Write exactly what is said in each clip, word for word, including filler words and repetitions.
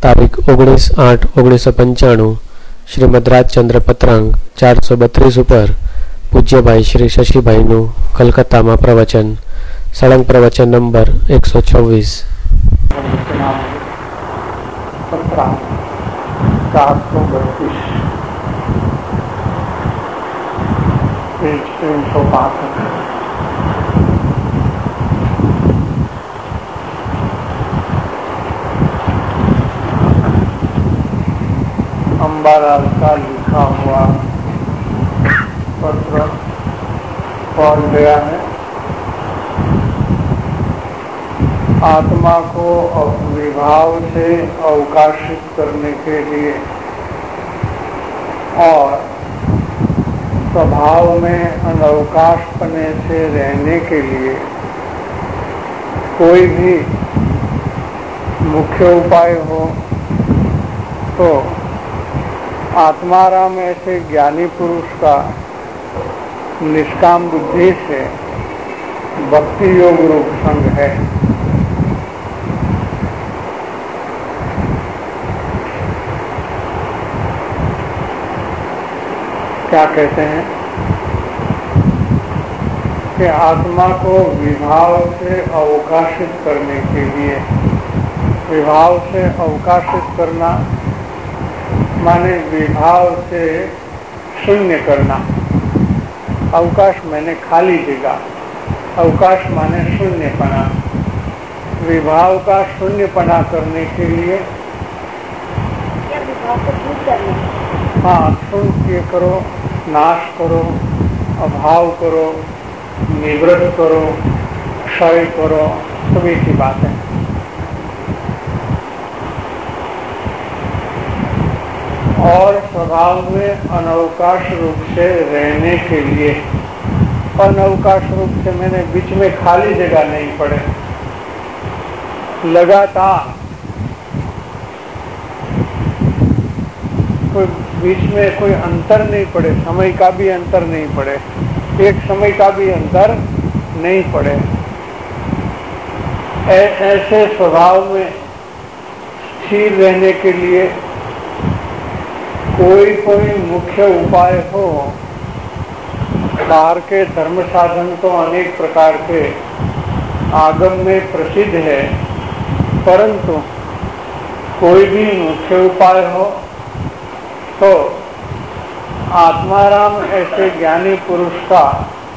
તારીખ ઓગણીસ આઠ ઓગણીસો પંચાણું શ્રીમદ રાજચંદ્ર પત્રાંગ ચારસો બત્રીસ ઉપર પૂજ્યભાઈ શ્રી શશીભાઈનું કલકત્તામાં પ્રવચન સળંગ પ્રવચન નંબર એકસો છવ્વીસ. अम्बालाल का लिखा हुआ पत्र पढ़ गया है. आत्मा को विभाव से अवकाशित करने के लिए और स्वभाव में अनवकाशपने से रहने के लिए कोई भी मुख्य उपाय हो तो आत्माराम ऐसे ज्ञानी पुरुष का निष्काम बुद्धि से भक्ति योग रूप संग है. क्या कहते हैं कि आत्मा को विभाव से अवकाशित करने के लिए, विभाव से अवकाशित करना माने विभाव से शून्य करना. अवकाश माने खाली जगह, अवकाश माने शून्यपना. विभाव का शून्यपना करने के लिए क्या विभाव को दूर करना? हाँ, शून्य करो, नाश करो, अभाव करो, निवृत्त करो, क्षय करो, सभी की बात है. और स्वभाव में अनवकाश रूप से रहने के लिए, अनवकाश रूप से मैंने बीच में खाली जगह नहीं पड़े, लगातार कोई बीच में कोई अंतर नहीं पड़े, समय का भी अंतर नहीं पड़े, एक समय का भी अंतर नहीं पड़े. ऐसे स्वभाव में स्थिर रहने के लिए कोई कोई मुख्य उपाय हो. बाहर के धर्म साधन तो अनेक प्रकार के आगम में प्रसिद्ध है, परंतु कोई भी मुख्य उपाय हो तो आत्माराम ऐसे ज्ञानी पुरुष का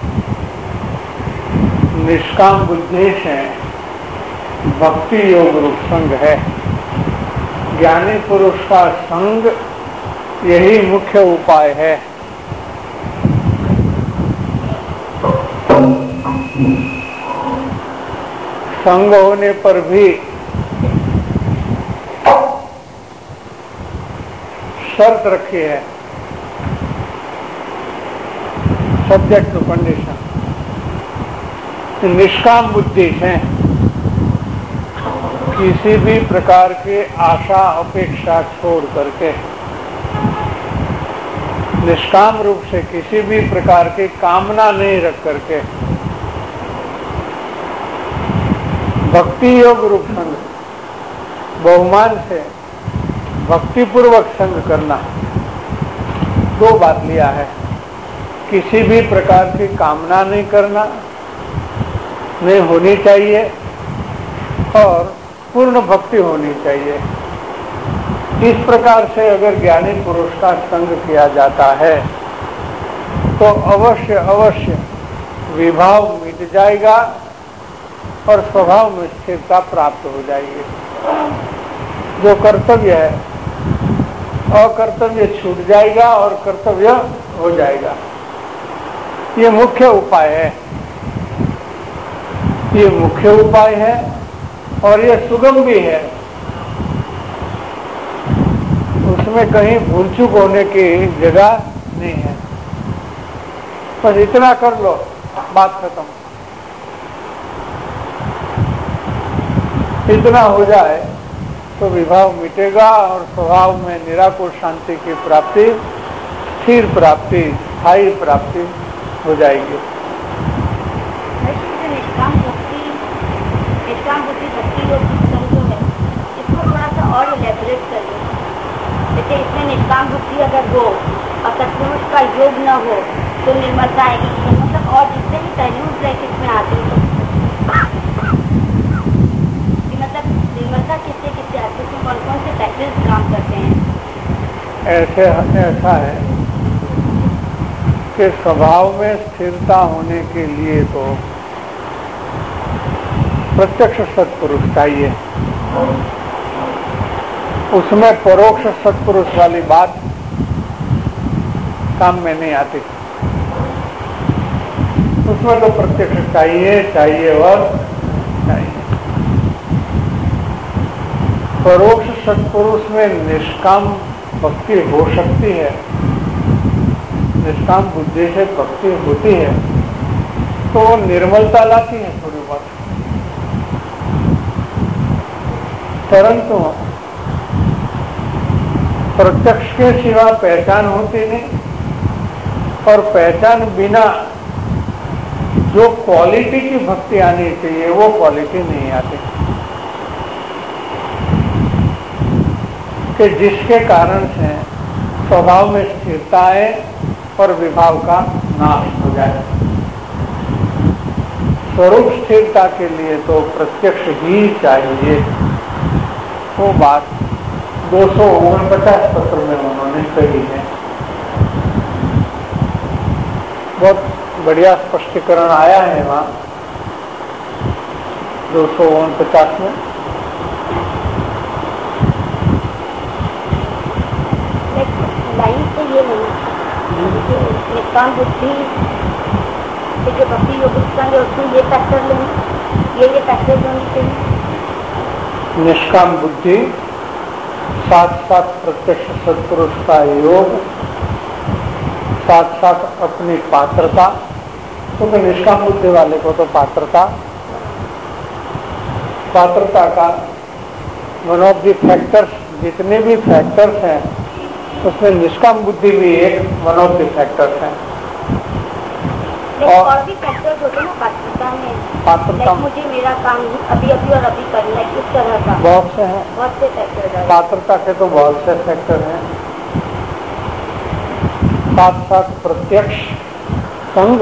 निष्काम बुद्धि से भक्ति योग रूप संग है. ज्ञानी पुरुष का संग यही मुख्य उपाय है. संग होने पर भी शर्त रखी है, सब्जेक्ट टू कंडीशन. निष्काम बुद्धि है, किसी भी प्रकार की आशा अपेक्षा छोड़ करके, निष्काम रूप से किसी भी प्रकार की कामना नहीं रख करके भक्ति योग रूप संग, बहुमान से भक्ति पूर्वक संग करना. दो बात लिया है, किसी भी प्रकार की कामना नहीं करना, नहीं होनी चाहिए, और पूर्ण भक्ति होनी चाहिए. इस प्रकार से अगर ज्ञानी पुरुष का संग किया जाता है तो अवश्य अवश्य विभाव मिट जाएगा और स्वभाव में स्थिरता प्राप्त हो जाएगी. जो कर्तव्य है अकर्तव्य छूट जाएगा और कर्तव्य हो जाएगा. ये मुख्य उपाय है, ये मुख्य उपाय है और ये सुगम भी है. उसमें कहीं भूल चूक होने की जगह नहीं है. बस इतना कर लो, बात खत्म. इतना हो जाए तो विभाव मिटेगा और स्वभाव में निराकुल शांति की प्राप्ति, स्थिर प्राप्ति, स्थायी प्राप्ति हो जाएगी. निष्काम भक्ति, निष्काम बुद्धि भक्ति योग जो है, इसको थोड़ा सा और इलेबोरेट निष्काम बुद्धि अगर हो और सत्पुरुष का योग न हो तो निर्मलता आएगी। मतलब और जितने भी पहलू ब्रैकेट में आते हैं कि मतलब निर्मलता किससे किससे आती है, कौन कौन से फैक्टर्स काम करते हैं। ऐसे ऐसा है कि स्वभाव में स्थिरता होने के लिए तो प्रत्यक्ष सत्पुरुष चाहिए, उसमें परोक्ष सत्पुरुष वाली बात काम में नहीं आती। उसमें तो प्रत्यक्ष चाहिए चाहिए और चाहिए। परोक्ष सत्पुरुष में निष्काम भक्ति हो सकती है, निष्काम बुद्धि से भक्ति होती है, तो निर्मलता लाती है थोड़ी बहुत, परंतु प्रत्यक्ष के सिवा पहचान होती नहीं, और पहचान बिना जो क्वालिटी की भक्ति आनी चाहिए वो क्वालिटी नहीं आती, कि जिसके कारण से स्वभाव में स्थिरता आए और विभाव का नाश हो जाए। स्वरूप स्थिरता के लिए तो प्रत्यक्ष ही चाहिए। वो बात दो सौ उनपचास पत्र में उन्होंने कही है। बहुत बढ़िया स्पष्टीकरण आया है वहां दो सौ उनपचास में। लाइन से ये नहीं निष्काम बुद्धि से जो भक्ति योग संग है उसमें ये फैक्टर लेंगे, ये ये फैक्टर होने चाहिए। निष्काम बुद्धि, साथ साथ प्रत्यक्ष सत्पुरुष का योग, साथ साथ अपनी पात्रता, क्योंकि निष्काम बुद्धि वाले को तो पात्रता पात्रता का वन ऑफ दी फैक्टर्स, जितने भी फैक्टर्स हैं उसमें निष्काम बुद्धि भी एक वन ऑफ दी फैक्टर्स है। और, और भी फैक्टर्स होते हैं पात्रता में, पात्रता मुझे मेरा काम अभी अभी और अभी करना है, किस तरह का बहुत से हैं, बहुत से फैक्टर हैं। पात्रता के तो बहुत से फैक्टर हैं। साथ साथ प्रत्यक्ष संग,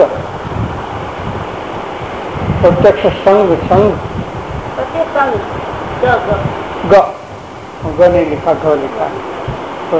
प्रत्यक्ष संग संग प्रत्यक्ष संग ग ग नहीं लिखा, ग लिखा है। तो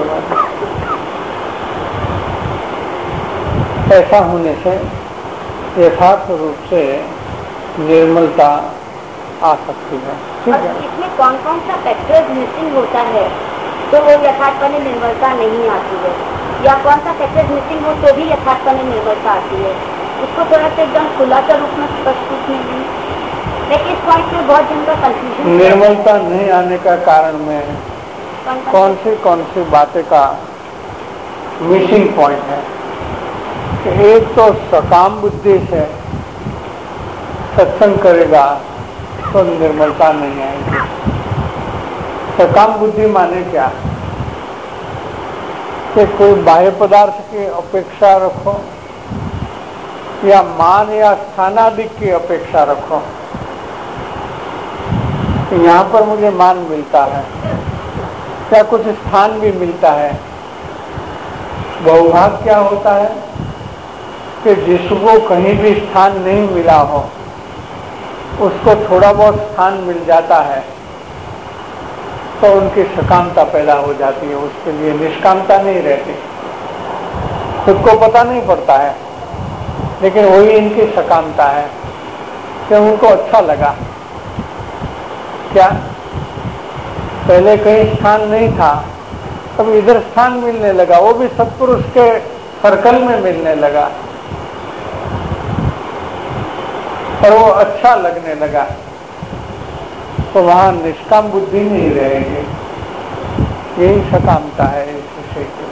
ऐसा होने से यथार्थ रूप से निर्मलता आ सकती है। ठीक है। इसमें कौन कौन सा फैक्टर मिसिंग होता है तो वो यथार्थपने निर्मलता नहीं आती है, या कौन सा फैक्टर मिसिंग हो तो भी यथार्थपने निर्मलता आती है, उसको थोड़ा सा एकदम खुला के रूप में स्पष्ट रूप में। लेकिन इस पॉइंट में बहुत जन का कंफ्यूजन। निर्मलता नहीं आने का कारण में कौन सी कौन सी बातें का मिसिंग पॉइंट है। एक तो सकाम बुद्धि से सत्संग करेगा तो निर्मलता नहीं आएगी। सकाम बुद्धि माने क्या, कि कोई बाह्य पदार्थ की अपेक्षा रखो या मान या स्थानाधिक की अपेक्षा रखो। यहाँ पर मुझे मान मिलता है, क्या कुछ स्थान भी मिलता है। बहुभाग क्या होता है कि जिसको कहीं भी स्थान नहीं मिला हो उसको थोड़ा बहुत स्थान मिल जाता है तो उनकी सकामता पैदा हो जाती है, उसके लिए निष्कामता नहीं रहती। खुद को पता नहीं पड़ता है लेकिन वही इनकी सकामता है कि उनको अच्छा लगा। क्या पहले कहीं स्थान नहीं था, अब इधर स्थान मिलने लगा, वो भी सत्पुरुष के सर्कल में मिलने लगा और वो अच्छा लगने लगा, तो वहां निष्काम बुद्धि नहीं रहेगी। यही सकामता है इस विषय की।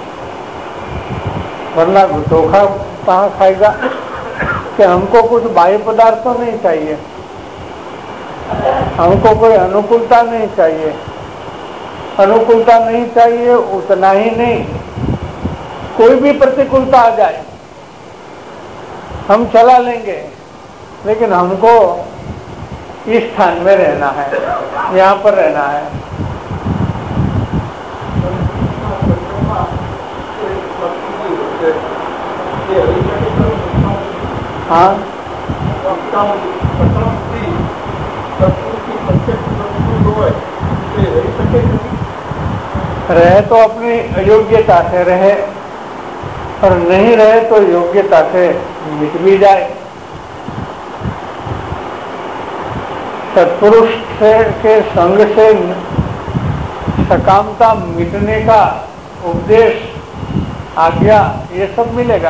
वरना धोखा कहाँ खाएगा कि हमको कुछ बाह्य पदार्थ तो नहीं चाहिए, हमको कोई अनुकूलता नहीं चाहिए। अनुकूलता नहीं चाहिए उतना ही नहीं, कोई भी प्रतिकूलता आ जाए हम चला लेंगे, लेकिन हमको इस स्थान में रहना है, यहाँ पर रहना है। हाँ रहे तो अपनी अयोग्यता से रहे, और नहीं रहे तो योग्यता से मिट भी जाए। सत्पुरुष से के संग से सकामता मिटने का उपदेश, आज्ञा, ये सब मिलेगा।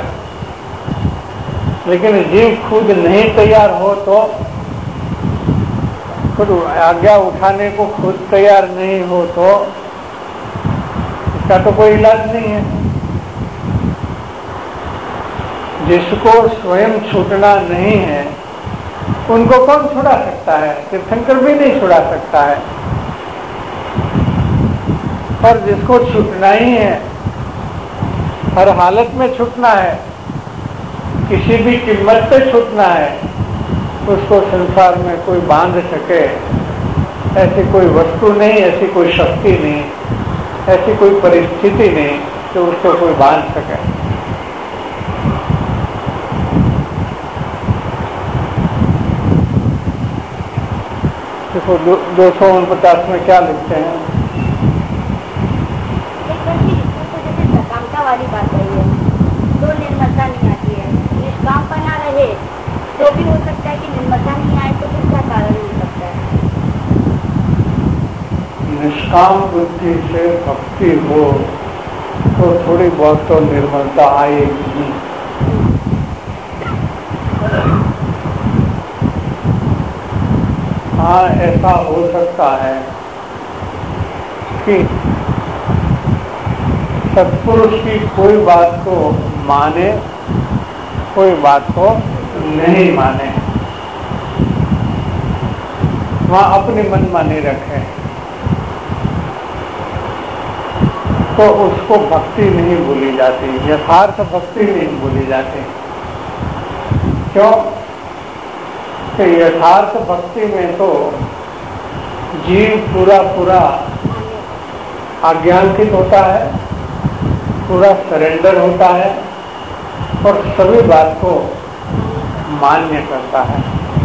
लेकिन जीव खुद नहीं तैयार हो तो, खुद आज्ञा उठाने को खुद तैयार नहीं हो तो इसका तो कोई इलाज नहीं है। जिसको स्वयं छूटना नहीं है उनको कौन छुड़ा सकता है? तीर्थंकर भी नहीं छुड़ा सकता है। पर जिसको छूटना ही है, हर हालत में छूटना है, किसी भी कीमत पे छूटना है, उसको संसार में कोई बांध सके ऐसी कोई वस्तु नहीं, ऐसी कोई शक्ति नहीं, ऐसी कोई परिस्थिति नहीं जो उसको कोई बांध सके। देखो दो सौ उनपचास में क्या लिखते हैं? सकामता वाली बात रही है तो निर्मलता नहीं आती है। निष्काम बना रहे तो भी हो सकता है कि निर्मलता नहीं आए, तो फिर क्या कारण हो सकता है? निष्काम बुद्धि से भक्ति हो तो थोड़ी बहुत तो निर्मलता आएगी। हाँ, ऐसा हो सकता है कि सत्पुरुष की कोई बात को माने, कोई बात को नहीं माने, वहाँ अपनी मनमानी रखे, तो उसको भक्ति नहीं बोली जाती, यथार्थ भक्ति नहीं बोली जाती। क्यों? कि यथार्थ भक्ति में तो जीव पूरा पूरा आज्ञांकित होता है, पूरा सरेंडर होता है और सभी बात को मान्य करता है,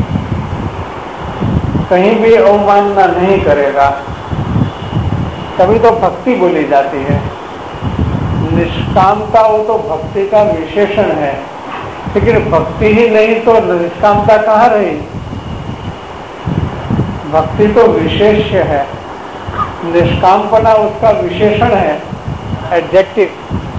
कहीं भी अवमानना नहीं करेगा। तभी तो भक्ति बोली जाती है। निष्कामता वो तो भक्ति का विशेषण है, लेकिन भक्ति ही नहीं तो निष्कामता कहाँ रही? भक्ति तो विशेष्य है, निष्कामपना उसका विशेषण है, एडजेक्टिव।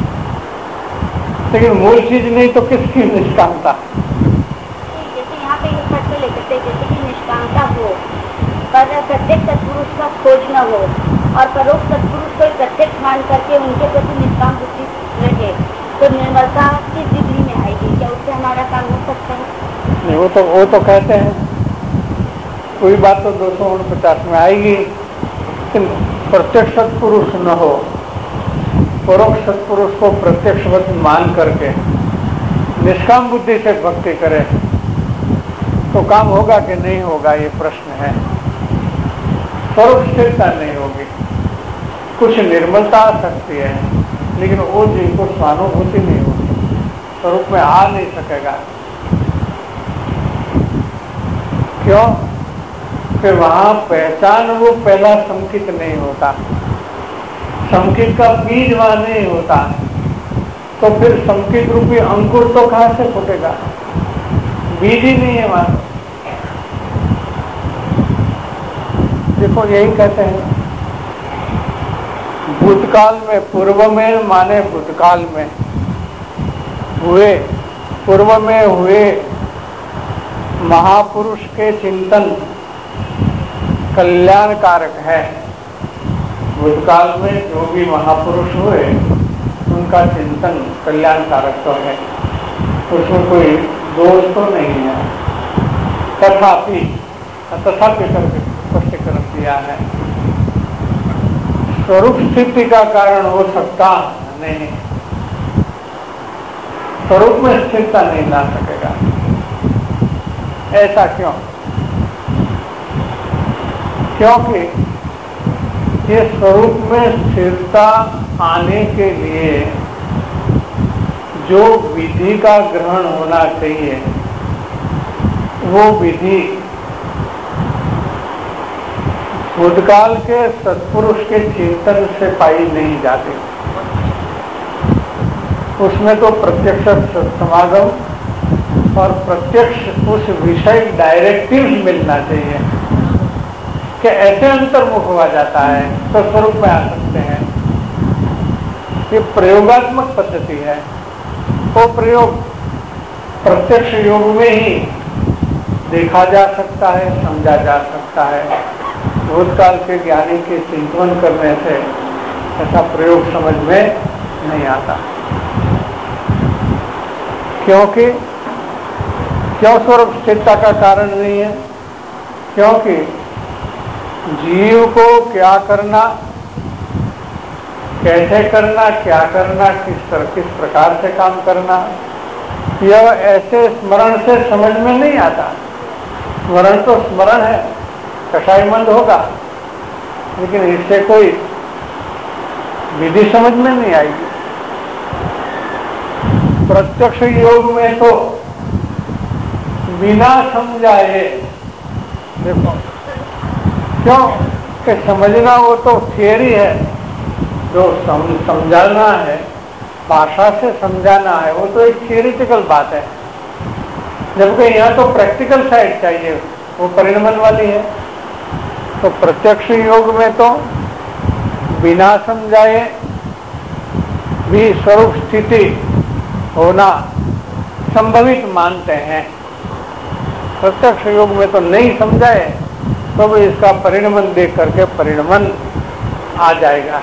लेकिन मूल चीज नहीं तो किसकी निष्कामता? जैसे यहाँ पे ये लेकर जैसे कि निष्कामता हो पर प्रत्येक सत्पुरुष का खोज न हो और परोक्ष सत्पुरुष को प्रत्यक्ष मान करके उनके प्रति निष्काम बुद्धि रहे, तो निर्मलता किस डिग्री में आएगी? क्या उससे हमारा काम हो सकता है? नहीं, वो तो वो तो कहते हैं कोई बात तो दो सौ उनपचास में आएगी, लेकिन प्रत्यक्ष सत्पुरुष न हो, परोक्ष सत्पुरुष को प्रत्यक्षवत मान करके निष्काम बुद्धि से भक्ति करे तो काम होगा कि नहीं होगा, ये प्रश्न है। स्वरूप स्थिरता नहीं होगी, कुछ निर्मलता आ सकती है, लेकिन वो जीव को स्वानुभूति नहीं होती, स्वरूप में आ नहीं सकेगा। क्यों? कि वहां पहचान वो पहला संकित नहीं होता, संकित का बीज वहां नहीं होता, तो फिर संकित रूपी अंकुर तो कहां से फूटेगा? बीज ही नहीं है वहां। देखो यही कहते हैं भूतकाल में, पूर्व में माने भूतकाल में हुए, पूर्व में हुए महापुरुष के चिंतन कल्याणकारक है। भूतकाल में जो भी महापुरुष हुए उनका चिंतन कल्याणकारक तो है, उसमें कोई दोष तो नहीं है। तथापि तथापि करके स्पष्टीकरण दिया है, स्वरूप स्थिति का कारण हो सकता नहीं, स्वरूप में स्थिरता नहीं ला सकेगा। ऐसा क्यों? क्योंकि ये स्वरूप में स्थिरता आने के लिए जो विधि का ग्रहण होना चाहिए वो विधि भूतकाल के सत्पुरुष के चिंतन से पाई नहीं जाती। उसमें तो प्रत्यक्ष समागम और प्रत्यक्ष उस विषय डायरेक्टिव मिलना चाहिए कि ऐसे अंतर्मुख हुआ जाता है तो स्वरूप में आ सकते हैं। ये प्रयोगात्मक पद्धति है। वो प्रयोग प्रत्यक्ष योग में ही देखा जा सकता है, समझा जा सकता है। भूतकाल के ज्ञानी के चिंतन करने से ऐसा प्रयोग समझ में नहीं आता। क्योंकि क्यों स्वरूप स्थिरता का कारण नहीं है? क्योंकि जीव को क्या करना, कैसे करना, क्या करना, किस तरह किस प्रकार से काम करना, यह ऐसे स्मरण से समझ में नहीं आता। स्मरण तो स्मरण है, कषायमंद होगा, लेकिन इससे कोई विधि समझ में नहीं आएगी। प्रत्यक्ष योग में तो बिना समझाए, देखो क्यों कि समझना वो तो थियरी है, जो सम, समझाना है, भाषा से समझाना है, वो तो एक थियरिटिकल बात है। जबकि यहाँ तो प्रैक्टिकल साइड चाहिए, वो परिणमन वाली है। तो प्रत्यक्ष योग में तो बिना समझाए भी स्वरूप स्थिति होना संभवित मानते हैं। प्रत्यक्ष योग में तो नहीं समझाए तो भी इसका परिणमन देख करके परिणमन आ जाएगा।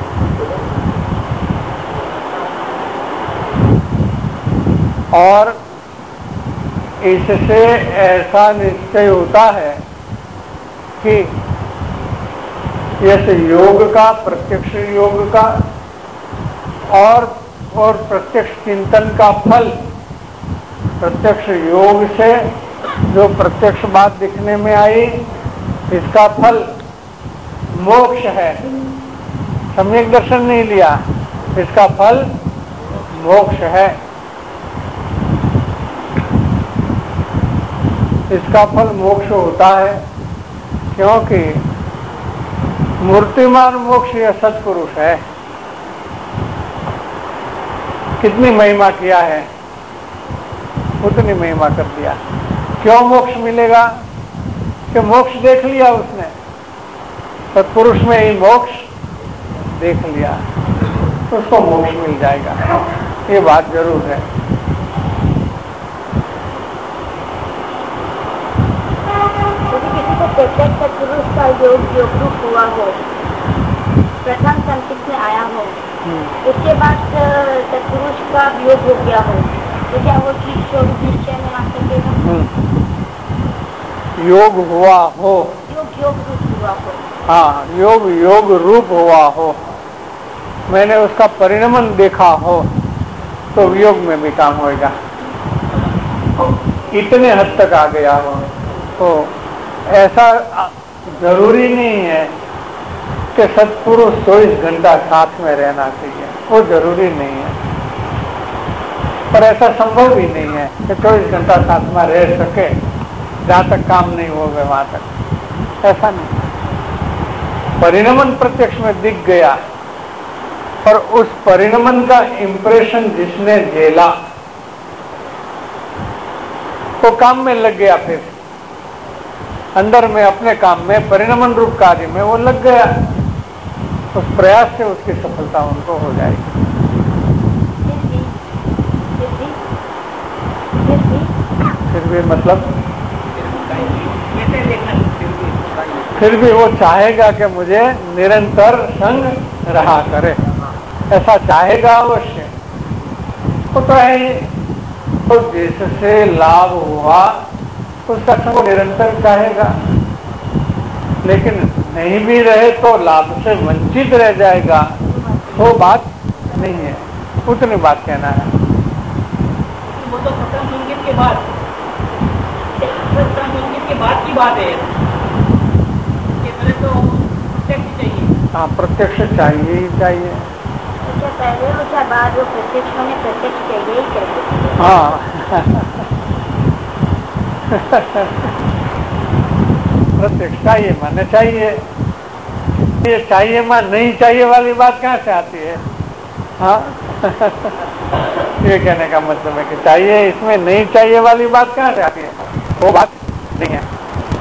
और इससे ऐसा निश्चय होता है कि इस योग का, प्रत्यक्ष योग का और और प्रत्यक्ष चिंतन का फल, प्रत्यक्ष योग से जो प्रत्यक्ष बात दिखने में आई, इसका फल मोक्ष है। सम्यक दर्शन नहीं लिया, इसका फल मोक्ष है। इसका फल मोक्ष होता है क्योंकि मूर्तिमान मोक्ष यह सत्पुरुष है। कितनी महिमा किया है, उतनी महिमा कर दिया। क्यों मोक्ष मिलेगा? कि मोक्ष देख लिया उसने, सत्पुरुष में ही मोक्ष देख लिया, तो उसको मोक्ष मिल जाएगा। ये बात जरूर है। यदि किसी को प्रत्यक्ष सत्पुरुष का योग योग रूप हुआ हो, प्रथम संकित में आया हो, उसके बाद सत्पुरुष का वियोग हो गया हो, तो क्या वो चीज स्वरूप निश्चय में आ सकेगा? योग हुआ हो, योग योग रूप हुआ हो, हाँ, योग योग रूप हुआ हो, मैंने उसका परिणमन देखा हो, तो वियोग में भी काम होगा। इतने हद तक आ गया हो तो ऐसा जरूरी नहीं है कि सत्पुरुष चौबीस घंटा साथ में रहना चाहिए, वो जरूरी नहीं है। पर ऐसा संभव भी नहीं है कि चौबीस घंटा साथ में रह सके, जहाँ तक काम नहीं हो गए वहां तक, ऐसा नहीं। परिणमन प्रत्यक्ष में दिख गया, पर उस परिणमन का इंप्रेशन जिसने झेला तो काम में लग गया, फिर अंदर में अपने काम में परिणमन रूप कार्य में वो लग गया। उस प्रयास से उसकी सफलता उनको हो जाएगी। फिर भी मतलब फिर भी वो चाहेगा कि मुझे निरंतर संग रहा करे, ऐसा चाहेगा अवश्य। वो तो है ही, तो जिससे लाभ हुआ उसका संग निरंतर चाहेगा, लेकिन नहीं भी रहे तो लाभ से वंचित रह जाएगा, वो बात नहीं है। उतनी बात कहना है। वो तो प्रथम इंगित के बाद प्रथम इंगित के बाद की बात है। इसके पहले तो प्रत्यक्ष चाहिए। हाँ, प्रत्यक्ष चाहिए ही चाहिए। अच्छा, पहले हो या बाद वो प्रत्यक्ष होने प्रत्यक्ष चाहिए ही चाहिए। हाँ प्रत्यक्ष चाहिए माने चाहिए, ये चाहिए मां नहीं चाहिए वाली बात कहाँ से आती है? हाँ ये कहने का मतलब है कि चाहिए, इसमें नहीं चाहिए वाली बात कहाँ से आती है? वो बात नहीं है।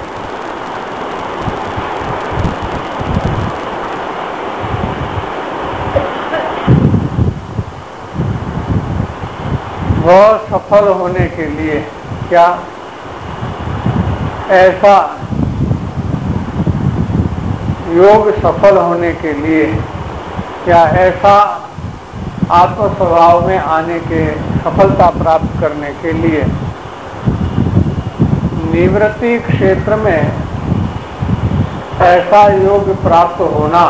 बहुत सफल होने के लिए क्या ऐसा योग सफल होने के लिए या ऐसा आत्म स्वभाव में आने के सफलता प्राप्त करने के लिए निवृत्ति क्षेत्र में ऐसा योग प्राप्त होना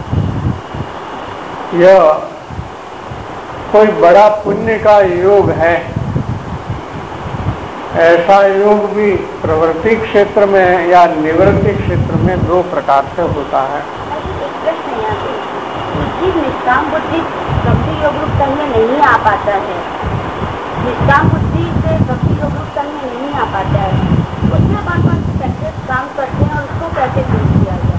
यह कोई बड़ा पुण्य का योग है। ऐसा योग भी प्रवृत्ति क्षेत्र में या निवृत्ति क्षेत्र में दो प्रकार से होता है। बुद्धि निष्काम बुद्धि भक्ति योग रूप संग में नहीं आ पाता है, निष्काम बुद्धि से भक्ति योग रूप संग में नहीं आ पाता है, उसमें कौन कौन से फैक्टर्स काम करते हैं और उसको कैसे दूर किया जाए?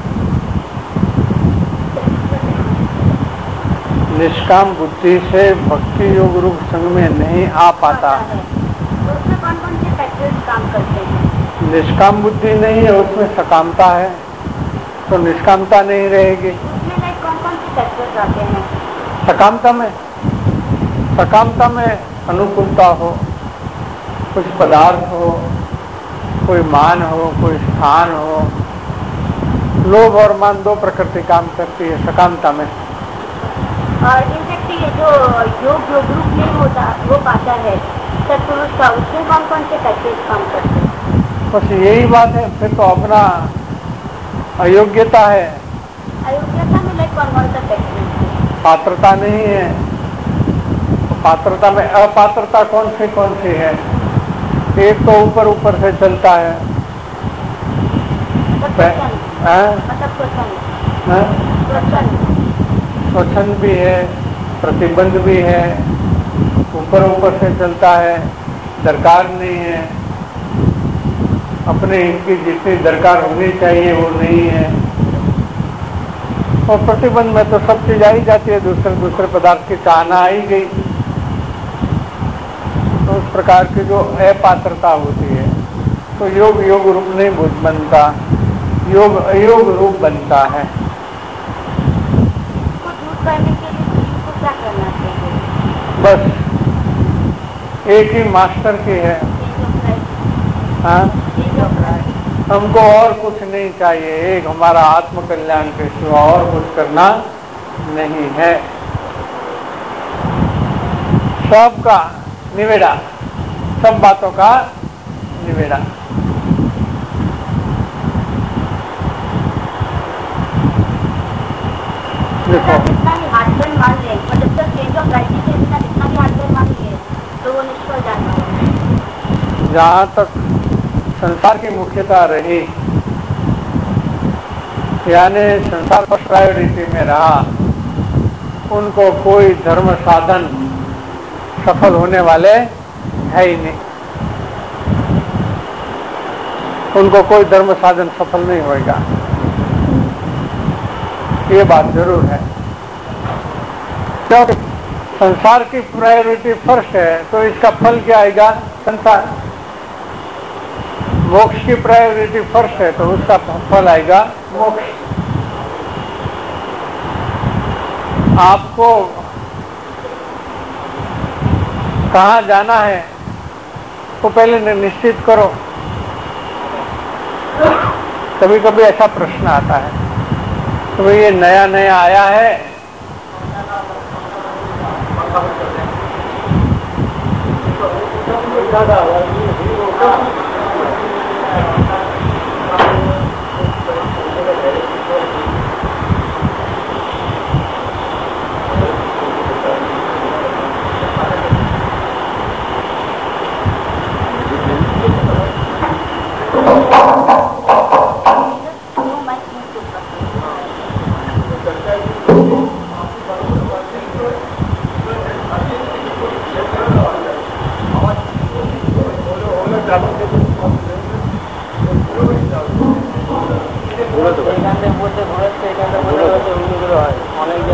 निष्काम बुद्धि से भक्ति योग रूप संग में नहीं आ पाता है, तो उसमें कौन कौन से फैक्टर्स काम करते हैं? निष्काम बुद्धि नहीं है, उसमें सकामता है, तो निष्कामता नहीं रहेगी। उसमें लाइक कौन कौन से फैक्टर्स आते हैं? सकामता में सकामता में अनुकूलता हो, कुछ पदार्थ हो, कोई मान हो, कोई स्थान हो। लोभ और मान दो प्रकृति काम करती है सकामता में। और इनफैक्ट ये जो योग योग रूप नहीं होता हो पाता है सत्पुरुष का, उसमें कौन कौन से फैक्टर्स काम करते हैं? बस यही बात है, फिर तो अपना अयोग्यता है। अयोग्यता में लाइक कौन कौन सा फैक्टर? पात्रता नहीं है, तो पात्रता में अपात्रता कौन सी कौन सी है? एक तो ऊपर ऊपर से चलता है, स्वच्छंद भी है, प्रतिबंध भी है, ऊपर ऊपर से चलता है, दरकार नहीं है, अपने इनकी जितनी दरकार होनी चाहिए वो नहीं है। और प्रतिबंध में तो सब चीज आई जाती है, दूसरे दूसरे पदार्थ की चाहना आई गई, तो उस प्रकार की जो अपात्रता होती है तो योग योग रूप नहीं बनता, योग अयोग रूप बनता है। को दूर करने के लिए को क्या करना चाहिए? बस एक ही मास्टर की है, हाँ, हमको और कुछ नहीं चाहिए, एक हमारा आत्म कल्याण के सिवा और कुछ करना नहीं है। सबका निवेड़ा, सब बातों का निवेड़ा। देखो जितना भी हार्डवेयर मान ले, मतलब जब चेंज ऑफ राइटिंग से जितना जितना भी हार्डवेयर मान लिए तो वो निष्फल जाता है। जहाँ तक संसार की मुख्यता रही, यानी संसार फर्स्ट प्रायोरिटी में रहा, उनको कोई धर्म साधन सफल होने वाले है ही नहीं, उनको कोई धर्म साधन सफल नहीं होगा, ये बात जरूर है। क्योंकि संसार की प्रायोरिटी फर्स्ट है तो इसका फल क्या आएगा? संसार। मोक्ष की प्रायोरिटी फर्स्ट है तो उसका फल आएगा मोक्ष। आपको कहाँ जाना है तो पहले निश्चित करो। कभी कभी ऐसा प्रश्न आता है तो भाई ये नया नया आया है, Gracias.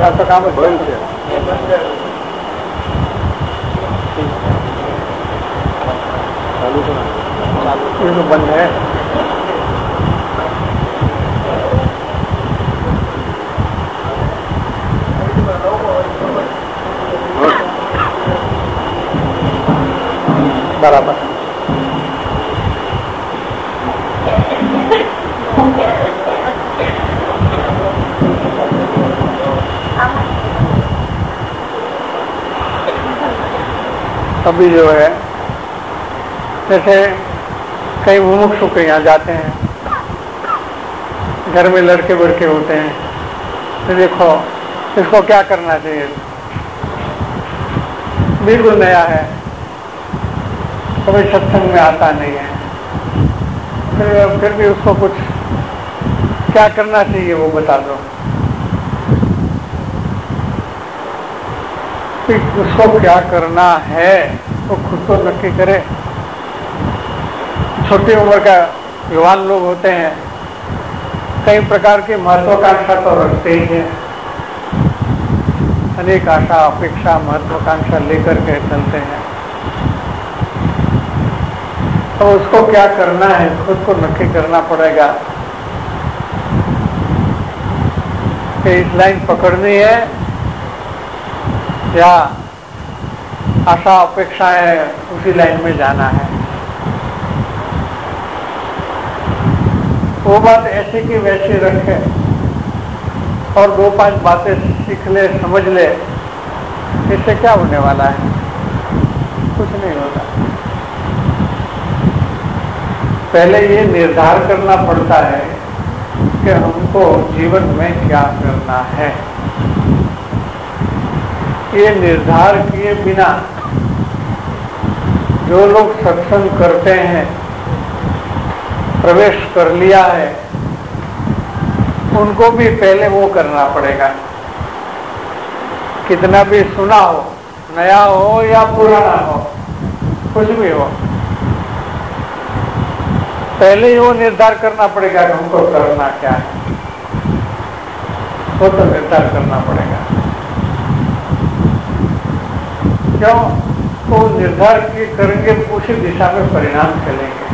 आपका काम बंद है, ये तो बंद है। बराबर अभी जो है, जैसे कई मुमुक्षु के यहाँ जाते हैं, घर में लड़के बड़के होते हैं, तो देखो इसको क्या करना चाहिए, बिल्कुल नया है, कभी सत्संग में आता नहीं है, फिर फिर भी उसको कुछ क्या करना चाहिए वो बता दो। फिर उसको क्या करना है वो खुद तो नक्की करे। छोटी उम्र का युवान लोग होते हैं, कई प्रकार की महत्वाकांक्षा तो रखते ही हैं, अनेक आशा अपेक्षा महत्वाकांक्षा लेकर के चलते हैं, तो उसको क्या करना है खुद को नक्की करना पड़ेगा कि इस लाइन पकड़नी है या आशा अपेक्षाएं उसी लाइन में जाना है। वो बात ऐसी की वैसी रखे और दो पांच बातें सीख ले समझ ले, इससे क्या होने वाला है, कुछ नहीं होगा। पहले ये निर्धार करना पड़ता है कि हमको जीवन में क्या करना है। ये निर्धार किए बिना जो लोग सत्संग करते हैं, प्रवेश कर लिया है, उनको भी पहले वो करना पड़ेगा। कितना भी सुना हो, नया हो या पुराना हो, कुछ भी हो, पहले ही वो निर्धार करना पड़ेगा कि हमको करना क्या है, वो तो निर्धार करना पड़ेगा। क्यों? तो निर्धार की करेंगे उसी दिशा में परिणाम चलेंगे,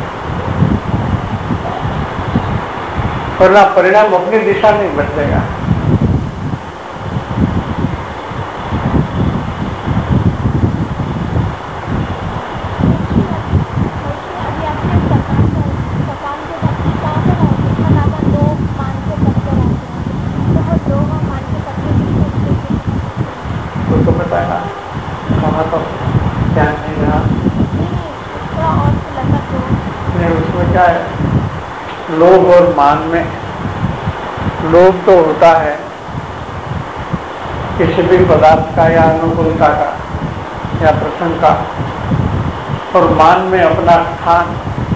वरना परिणाम अपनी दिशा नहीं बदलेगा। तो बताया कहा तो क्या नहीं रहा, नहीं उसमें क्या है, लोभ और मान में लोभ तो होता है किसी भी पदार्थ का या अनुकूलता का या प्रसंग का, और मान में अपना स्थान,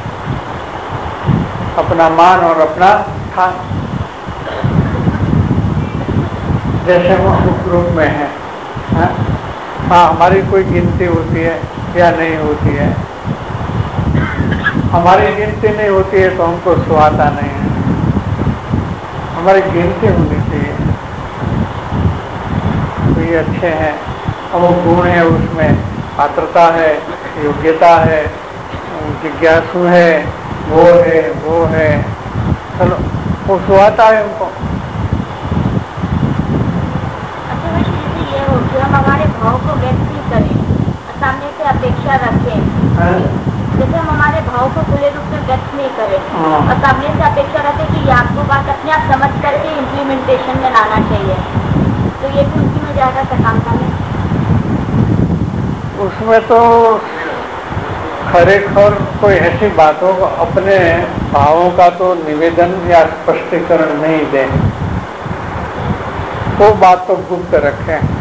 अपना मान और अपना स्थान, जैसे हम उस रूप में हैं। हाँ, हमारी कोई गिनती होती है या नहीं होती है, हमारी गिनती नहीं होती है तो हमको सुहाता नहीं है, हमारी गिनती होनी चाहिए। तो ये अच्छे हैं, वो गुण है, उसमें पात्रता है, योग्यता है, जिज्ञासु है, वो है वो है, चलो वो सुहाता है उनको। हम हमारे भाव को व्यक्त नहीं करें, सामने से अपेक्षा रखें, जैसे हम हमारे भाव को खुले रूप में व्यक्त नहीं करें और सामने से अपेक्षा रखें कि ये आपको बात अपने आप समझ करके इम्प्लीमेंटेशन में लाना चाहिए, तो ये भी उसी में जाएगा सकामता में। उसमें तो खरेखर कोई ऐसी बातों को, अपने भावों का तो निवेदन या स्पष्टीकरण नहीं दे, वो बात तो गुप्त रखें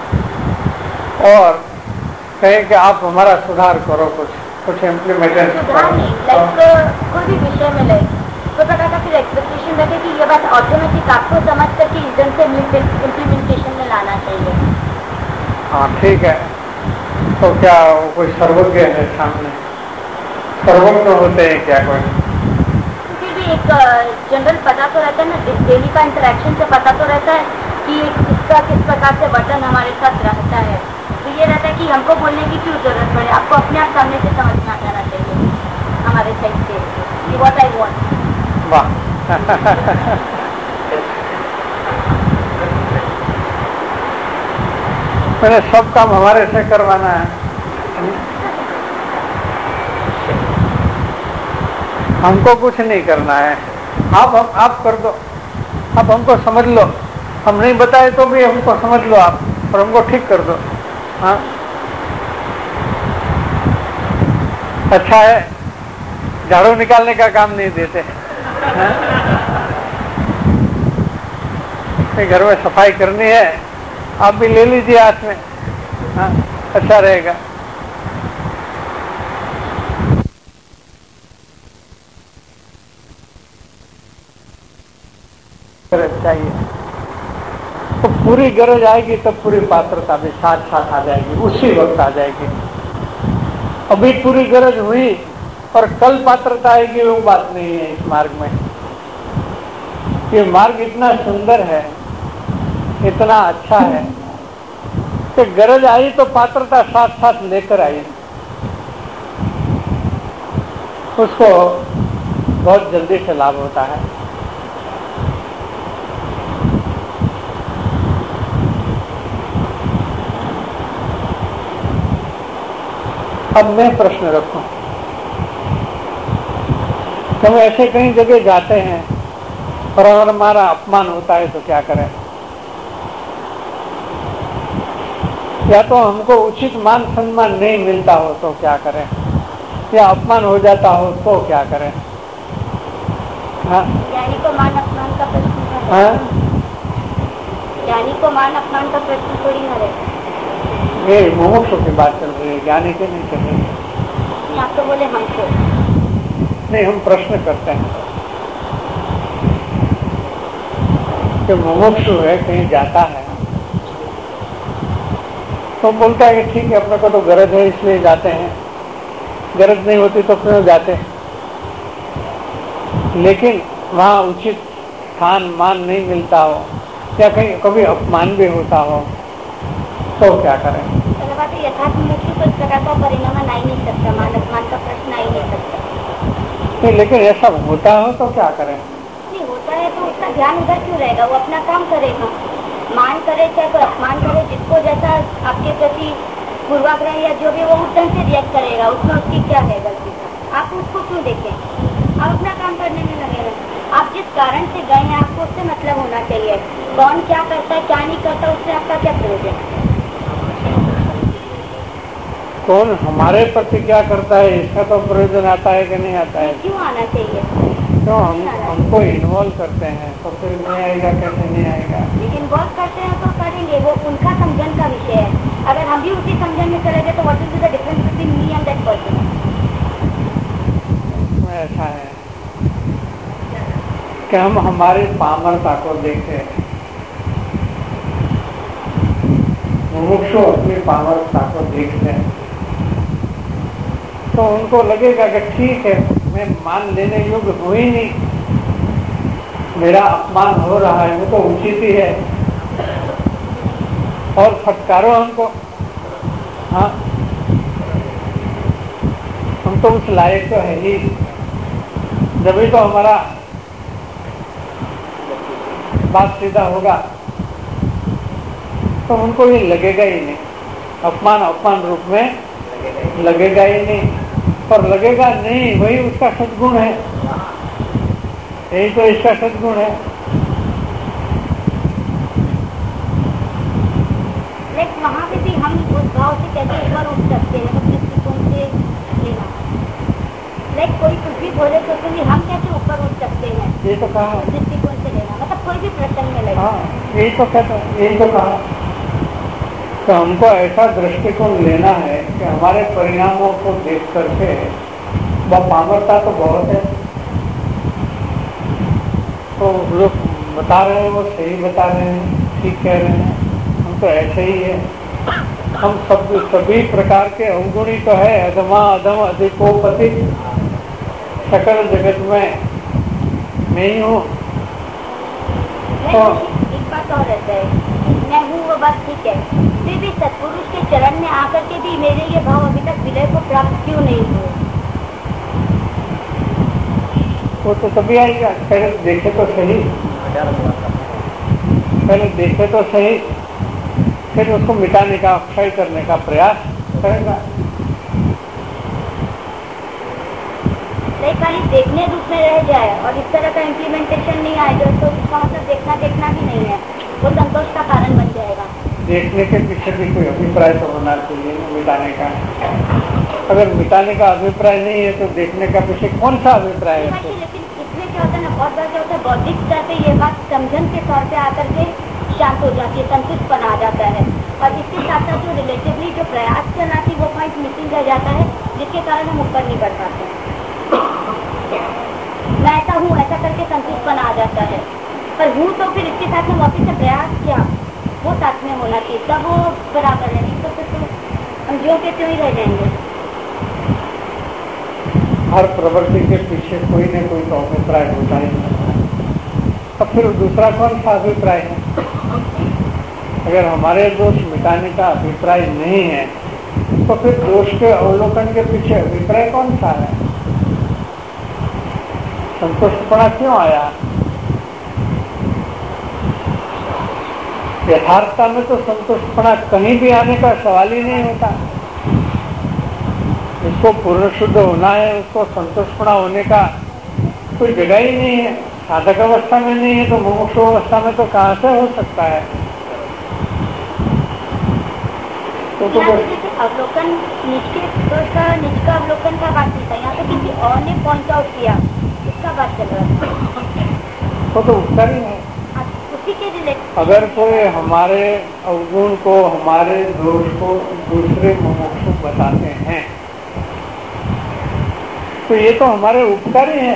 और कहें कि आप हमारा सुधार करो, कुछ कुछ इम्प्लीमेंटेशन सुधार नहीं, लाइक कोई भी विषय में लाइक कोई प्रकार का फिर एक्सपेक्टेशन रखे कि ये बात ऑटोमेटिक आपको समझ करके इधर से इम्प्लीमेंटेशन में लाना चाहिए। हाँ ठीक है, तो क्या कोई सर्वज्ञ है सामने, सर्वज्ञ होते हैं क्या कोई? फिर भी एक जनरल पता तो रहता है ना, डेली का इंटरेक्शन से पता तो रहता है कि इसका किस प्रकार से बटन हमारे साथ रहता है, तो ये रहता है कि हमको बोलने की क्यों जरूरत पड़े, आपको अपने आप सामने से समझ में आ जाना चाहिए हमारे साइड से व्हाट आई वांट। वाह मैंने सब काम हमारे से करवाना है, हमको कुछ नहीं करना है, आप हम आप कर दो, आप हमको समझ लो, हम नहीं बताए तो भी हमको समझ लो आप और हमको ठीक कर दो। हाँ अच्छा है, झाड़ू निकालने का काम नहीं देते। हाँ? घर में सफाई करनी है, आप भी ले लीजिए हाथ में। हाँ अच्छा रहेगा। गरज चाहिए तो पूरी गरज आएगी तब पूरी पात्रता भी साथ साथ आ जाएगी, उसी वक्त आ जाएगी। अभी पूरी गरज हुई और कल पात्रता आएगी वो बात नहीं है इस मार्ग में। ये मार्ग इतना सुंदर है, इतना अच्छा है कि गरज आई तो पात्रता साथ साथ लेकर आई, उसको बहुत जल्दी से लाभ होता है। अब मैं प्रश्न रखूं, हम ऐसे कई जगह जाते हैं और अगर हमारा अपमान होता है तो क्या करें, या तो हमको उचित मान सम्मान नहीं मिलता हो तो क्या करें, या अपमान हो जाता हो तो क्या करें। हाँ ज्ञानी को मान अपमान का प्रश्न, हाँ ज्ञानी को मान अपमान का प्रश्न थोड़ी न रहे। ये मुमुक्षु की बात चल रही है, ज्ञानी की नहीं चल रही है। नहीं, आप तो बोले हमको नहीं, हम प्रश्न करते हैं कि मुमुक्षु है कहीं जाता है तो बोलता है कि ठीक है अपने को तो गरज है इसलिए जाते हैं, गरज नहीं होती तो क्यों जाते, लेकिन वहाँ उचित स्थान मान नहीं मिलता हो या कहीं कभी अपमान भी होता हो तो क्या करें। बात है यथार्थ मुक्ति को इस प्रकार का परिणाम आ ही नहीं सकता, मान अपमान का प्रश्न आ ही नहीं सकता। नहीं, लेकिन ऐसा होता हो तो क्या करें। नहीं होता है तो उसका ध्यान उधर क्यों रहेगा, वो अपना काम करेगा, मान करे चाहे कोई अपमान करे, जिसको जैसा आपके प्रति पूर्वाग्रह या जो भी वो उस ढंग से रिएक्ट करेगा, उसमें उसकी क्या है गलती, आप उसको क्यों देखें, आप अपना काम करने में लगे रहें। आप जिस कारण से गए हैं आपको उससे मतलब होना चाहिए, कौन क्या करता है क्या नहीं करता उससे आपका क्या प्रयोजन, कौन हमारे प्रति क्या करता है इसका तो प्रयोजन आता है कि नहीं आता है। क्यों आना चाहिए, तो हम हमको इन्वॉल्व करते हैं तो फिर नहीं आएगा, कैसे नहीं आएगा। लेकिन इन्वॉल्व करते हैं तो करेंगे, वो उनका समझन का विषय है, अगर हम भी उसी समझन में चले गए तो what is the difference between me and that person. ऐसा है कि हम हमारी पामरता को देखें, मुमुक्षु अपनी पामरता को देखते हैं तो उनको लगेगा कि ठीक है मैं मान लेने योग्य हूँ ही नहीं, मेरा अपमान हो रहा है वो तो उचित ही है और फटकारो हमको। हाँ हम तो उस लायक तो है ही, जब तो हमारा बात सीधा होगा तो उनको ये लगेगा ही नहीं, अपमान अपमान रूप में लगेगा ही नहीं, और लगेगा नहीं वही उसका सद्गुण है, यही तो इसका सद्गुण है। लेकिन वहाँ पे भी हम उस भाव से कैसे ऊपर उठ सकते हैं, मतलब दृष्टिकोण से लेना, लाइक कोई कुछ भी बोले तो भी हम कैसे ऊपर उठ सकते हैं, ये तो कहा दृष्टिकोण से लेना, मतलब कोई भी प्रसंग में लगे। हाँ यही तो कहते यही तो कहा तो हमको ऐसा दृष्टिकोण लेना है कि हमारे परिणामों को देख करके वह पामरता तो बहुत है, तो लोग बता रहे हैं वो सही बता रहे हैं, ठीक कह रहे हैं, हम तो ऐसे ही है, हम सब सभी प्रकार के अवगुणी तो है, अधमा अधम अधिकोपति सकल जगत में नहीं हूँ। तो एक बात और रहता है मैं हूँ वो बात ठीक है, फिर भी सत्पुरुष के चरण में आकर के भी मेरे ये भाव अभी तक विलय को प्राप्त क्यों नहीं हुए? वो तो तभी आएगा, पहले देखे तो सही, पहले देखे तो सही, फिर उसको मिटाने का, क्षय करने का प्रयास करेगा। खाली देखने रूप में रह जाए और इस तरह का इम्प्लीमेंटेशन नहीं आएगा तो इसका मतलब देखना देखना भी नहीं है, वो संतोष का कारण बन जाएगा। देखने के पीछे भी कोई अभिप्राय तो होना चाहिए मिटाने का। अगर मिटाने का अभिप्राय नहीं है तो देखने का पीछे कौन सा अभिप्राय है? लेकिन इसमें क्या होता है ना, बहुत बार क्या होता है, बौद्धिक स्तर पे ये बात समझन के तौर पे आकर के शांत हो जाती है, संतुष्ट आ जाता है, और इसके साथ साथ जो रिलेटिवली जो प्रयास करना थी वो पॉइंट मिसिंग रह जाता है, जिसके कारण हम ऊपर नहीं बढ़ पाते हैं। मैं ऐसा हूँ ऐसा करके संतुष्ट आ जाता है, पर हूँ तो फिर इसके साथ में वापिस से प्रयास किया वो साथ में होना चाहिए, तब वो बराबर है, नहीं तो फिर तो हम जो के त्यों ही रह जाएंगे। हर प्रवृत्ति के पीछे कोई न कोई तो अभिप्राय होता ही है, अब फिर दूसरा कौन सा अभिप्राय है? अगर हमारे दोष मिटाने का अभिप्राय नहीं है तो फिर दोष के अवलोकन के पीछे अभिप्राय कौन सा है? संतुष्टपना क्यों आया? यथार्थता में तो संतुष्टपना कहीं भी आने का सवाल ही नहीं होता। उसको पूर्ण शुद्ध होना है, उसको संतुष्टपना होने का कोई जगह ही नहीं है। साधक अवस्था में नहीं है तो मुमुक्षु अवस्था में तो कहाँ से हो सकता है? तो तो अवलोकन निज के दोष का, निज का अवलोकन का बात नहीं था, यहाँ पे किसी और ने पॉइंट आउट किया, इसका बात चल रहा है। वो तो उपकार ही है। उसी के रिलेटेड अगर कोई हमारे अवगुण को, हमारे दोष को दूसरे मुमुक्षु बताते हैं तो ये तो हमारे उपकार ही है।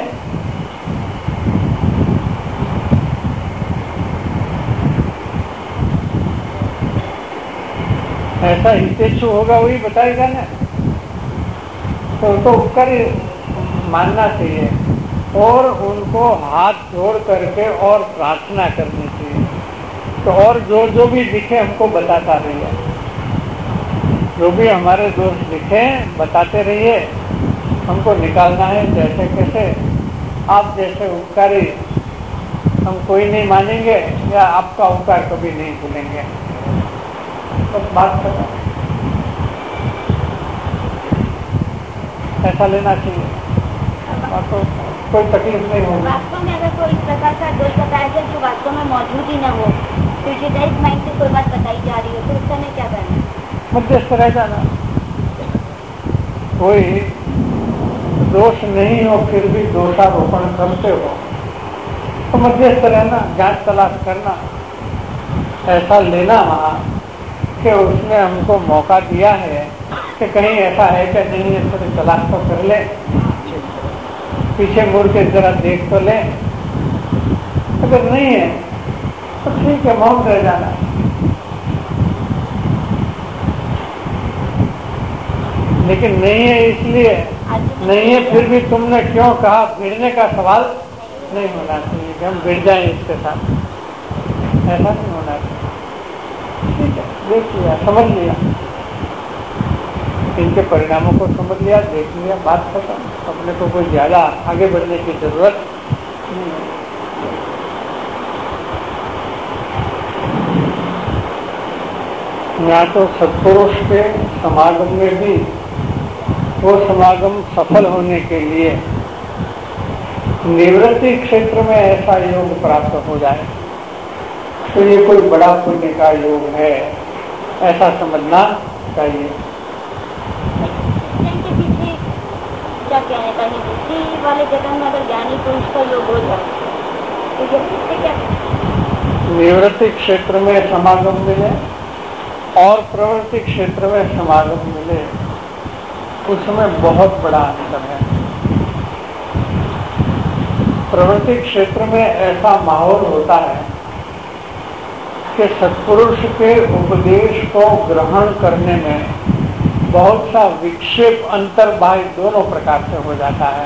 ऐसा हितेच्छु होगा वही बताएगा ना, तो तो उपकार मानना चाहिए और उनको हाथ जोड़ करके और प्रार्थना करनी चाहिए। तो और जो जो भी दिखे हमको बताता रहिए, जो भी हमारे दोष दिखे बताते रहिए, हमको निकालना है जैसे कैसे। आप जैसे उपकारी हम कोई नहीं मानेंगे या आपका उपकार कभी नहीं भूलेंगे, बस बात खत्म। ऐसा लेना चाहिए, तो कोई तकलीफ नहीं होगी। वास्तव में अगर कोई इस प्रकार का दोष बताया जाए जो वास्तव में मौजूद ही न हो, तो डिजाइज माइंड से कोई बात बताई जा रही हो तो उस समय क्या करना? मध्यस्थ रह जाना। कोई दोष नहीं हो फिर भी दोषारोपण करते हो तो मध्यस्थ रहना, जांच तलाश करना, ऐसा लेना वहाँ कि उसने हमको मौका दिया है कि कहीं ऐसा है कि नहीं है, तो तलाश तो कर ले, पीछे मुड़ के जरा देख तो ले। अगर नहीं है तो ठीक है, मौन रह जाना। लेकिन नहीं है इसलिए नहीं है फिर भी तुमने क्यों कहा, भिड़ने का सवाल नहीं होना चाहिए कि हम भिड़ जाएं इसके साथ, ऐसा नहीं होना चाहिए। ठीक है, देख लिया, समझ लिया, इनके परिणामों को समझ लिया, देख लिया, बात खत्म। अपने को कोई ज्यादा आगे बढ़ने की जरूरत नहीं है। या तो सत्पुरुष के समागम में भी वो समागम सफल होने के लिए निवृत्ति क्षेत्र में ऐसा योग प्राप्त हो जाए तो ये कोई बड़ा पुण्य का योग है, ऐसा समझना चाहिए। क्या कहने का निवृत्ति वाले जगह में अगर ज्ञानी पुरुष का योग हो जाए तो ये क्या? निवृत्ति क्षेत्र में समागम मिले और प्रवृत्ति क्षेत्र में समागम मिले, उसमें बहुत बड़ा अंतर है। प्रवृत्ति क्षेत्र में ऐसा माहौल होता है कि सत्पुरुष के उपदेश को ग्रहण करने में बहुत सा विक्षेप अंतर बाह्य दोनों प्रकार से हो जाता है,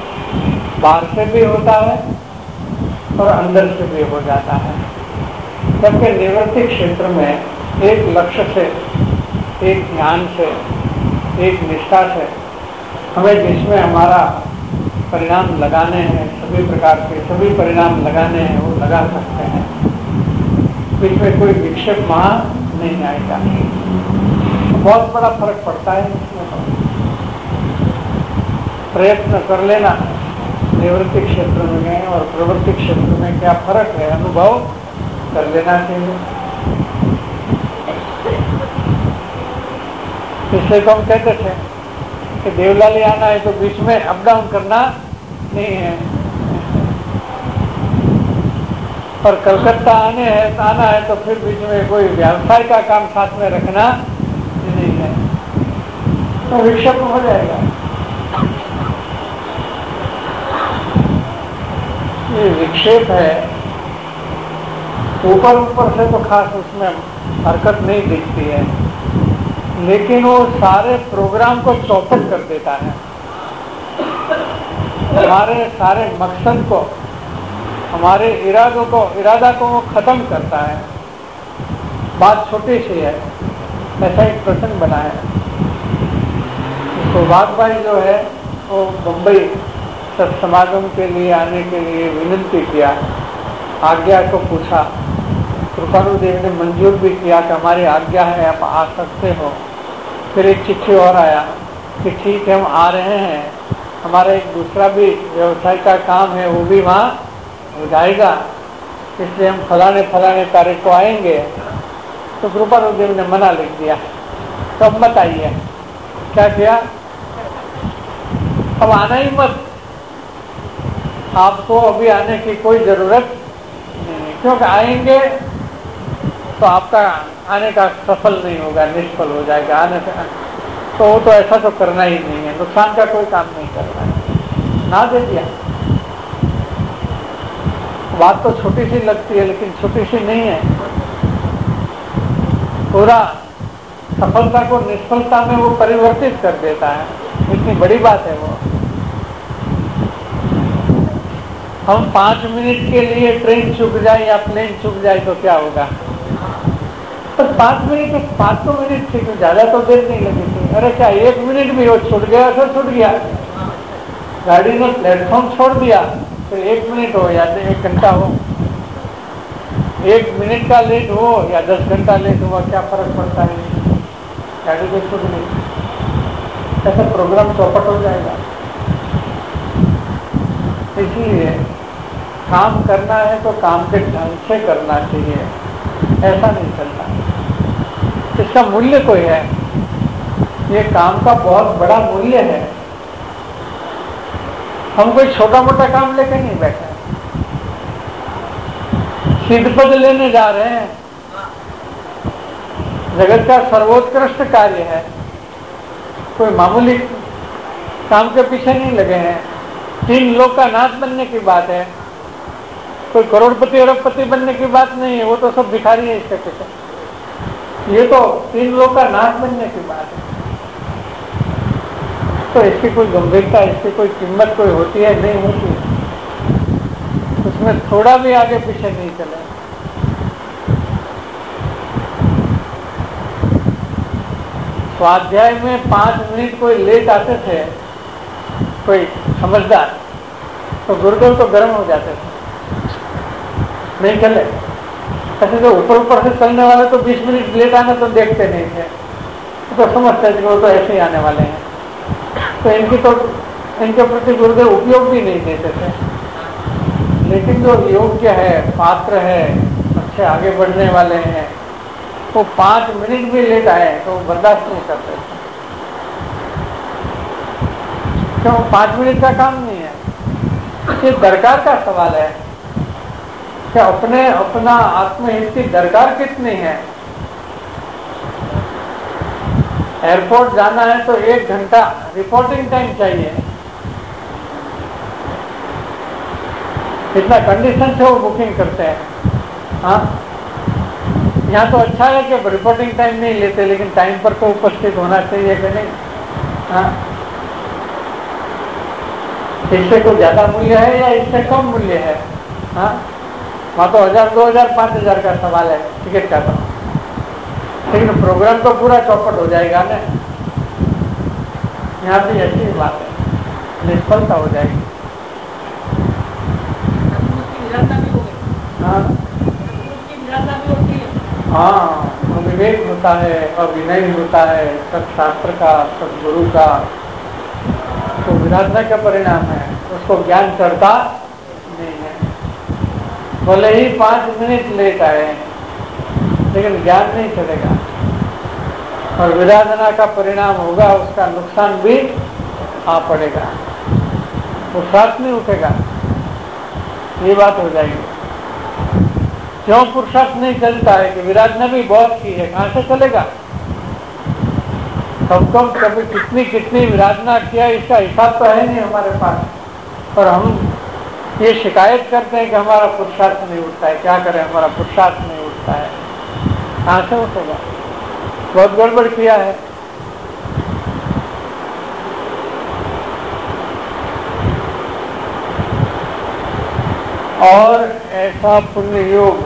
बाहर से भी होता है और अंदर से भी हो जाता है। जबकि निवृत्ति क्षेत्र में एक लक्ष्य से, एक ध्यान से, एक निष्ठा से हमें जिसमें हमारा परिणाम लगाने हैं, सभी प्रकार के सभी परिणाम लगाने हैं, वो लगा सकते हैं। बीच में कोई विक्षेप वहां नहीं आएगा। बहुत बड़ा फर्क पड़ता है इसमें। प्रयत्न कर लेना निवृत्ति क्षेत्र में और प्रवृत्ति क्षेत्र में क्या फर्क है, अनुभव कर लेना चाहिए। इसलिए तो हम कहते थे कि देवलाली आना है तो बीच में अप डाउन करना नहीं है, और कलकत्ता आने है आना है तो फिर बीच में कोई व्यवसाय का काम साथ में रखना नहीं है, तो विक्षेप हो जाएगा। ये विक्षेप है, ऊपर ऊपर से तो खास उसमें हरकत नहीं दिखती है, लेकिन वो सारे प्रोग्राम को चौपट कर देता है, हमारे सारे मकसद को, हमारे इरादों को इरादा को वो खत्म करता है। बात छोटी सी है, ऐसा एक प्रसंग बना है। सौभाग्य भाई जो है वो मुंबई सत्समागम के लिए आने के लिए विनती किया, आज्ञा को पूछा, कृपानुदेव ने मंजूर भी किया कि हमारी आज्ञा है, आप आ सकते हो। फिर एक चिट्ठी और आया कि ठीक है हम आ रहे हैं, हमारा एक दूसरा भी व्यवसाय का काम है वो भी वहाँ हो जाएगा, इसलिए हम फलाने फलाने तारीख को आएंगे। तो कृपानुदेव ने मना लिख दिया। तो अब मत आइए। क्या किया, अब आना ही मत, आपको अभी आने की कोई जरूरत नहीं, क्योंकि आएंगे तो आपका आने का सफल नहीं होगा, निष्फल हो जाएगा आने से, तो वो तो ऐसा तो करना ही नहीं है, नुकसान का कोई काम नहीं करना है, ना दे दिया। बात तो छोटी सी लगती है लेकिन छोटी सी नहीं है, पूरा सफलता को निष्फलता में वो परिवर्तित कर देता है, इतनी बड़ी बात है वो। हम पांच मिनट के लिए ट्रेन चूक जाए या प्लेन चूक जाए तो क्या होगा, तो पांच मिनट पांच सौ मिनट ठीक, ज्यादा तो देर नहीं लगी थी। अरे क्या एक मिनट भी हो छूट गया तो छूट गया, गाड़ी ने प्लेटफॉर्म छोड़ दिया, फिर एक मिनट हो या एक घंटा हो, एक मिनट का लेट हो या दस घंटा लेट हुआ क्या फर्क पड़ता है, गाड़ी तो छूट गई। ऐसा प्रोग्राम चौपट हो जाएगा। इसलिए काम करना है तो काम के ढंग से करना चाहिए, ऐसा नहीं चलता। इसका मूल्य कोई है, ये काम का बहुत बड़ा मूल्य है। हम कोई छोटा मोटा काम लेके नहीं बैठे, सिद्ध पद लेने जा रहे हैं, जगत का सर्वोत्कृष्ट कार्य है, कोई मामूली काम के पीछे नहीं लगे हैं। तीन लोग का नाथ बनने की बात है, कोई करोड़पति अरबपति बनने की बात नहीं है, वो तो सब भिखारी है इसके पीछे। ये तो तीन लोग का नाथ बनने की बात है, तो इसकी कोई गंभीरता, इसकी कोई कीमत कोई होती है, नहीं होती, उसमें थोड़ा भी आगे पीछे नहीं चले। स्वाध्याय में पांच मिनट कोई लेट आते थे, कोई समझदार, तो गुरुदेव तो गर्म हो जाते थे, नहीं चले। ऐसे तो ऊपर ऊपर से चलने वाले तो बीस मिनट लेट आना तो देखते नहीं थे, तो समझते थे वो तो ऐसे ही आने वाले हैं, तो इनकी तो इनके प्रति गुरुदेव उपयोग भी नहीं देते थे। लेकिन जो योग्य है, पात्र है, अच्छे आगे बढ़ने वाले हैं, वो पांच मिनट भी लेट आए तो बर्दाश्त नहीं करते थे। क्यों, पांच मिनट का काम नहीं है, ये दरकार का सवाल है कि अपने अपना आत्महित की दरकार कितनी है। एयरपोर्ट जाना है तो एक घंटा रिपोर्टिंग टाइम चाहिए, इतना कंडीशन से वो बुकिंग करते हैं। हाँ, यहाँ तो अच्छा है कि रिपोर्टिंग टाइम नहीं लेते, लेकिन टाइम पर तो उपस्थित होना चाहिए कि नहीं। हाँ, इससे कोई ज्यादा मूल्य है या इससे कम मूल्य है? हाँ, वहाँ तो हजार दो हजार पाँच हजार का सवाल है टिकट का, तो लेकिन प्रोग्राम तो पूरा चौपट हो जाएगा ना। यहाँ भी ऐसी बात है, निष्फलता हो जाएगी। हाँ हाँ, विवेक होता है, अभिनय होता है सत्शास्त्र का, सदगुरु का, तो विराधना का परिणाम है, उसको ज्ञान चढ़ता नहीं है। भले ही पांच मिनट लेट आए लेकिन ज्ञान नहीं चलेगा, और विराधना का परिणाम होगा उसका नुकसान भी आ पड़ेगा, पुरुषार्थ नहीं उठेगा, ये बात हो जाएगी। क्यों पुरुषार्थ नहीं चलता है कि विराधना भी बहुत की है, कहां से चलेगा? कब कब कभी कितनी कितनी विराधना किया इसका हिसाब तो है नहीं हमारे पास, और हम ये शिकायत करते हैं कि हमारा पुरुषार्थ नहीं उठता है। क्या करें, हमारा पुरुषार्थ नहीं उठता है, कहां से उठेगा? बहुत गड़बड़ किया है। और ऐसा पुण्य योग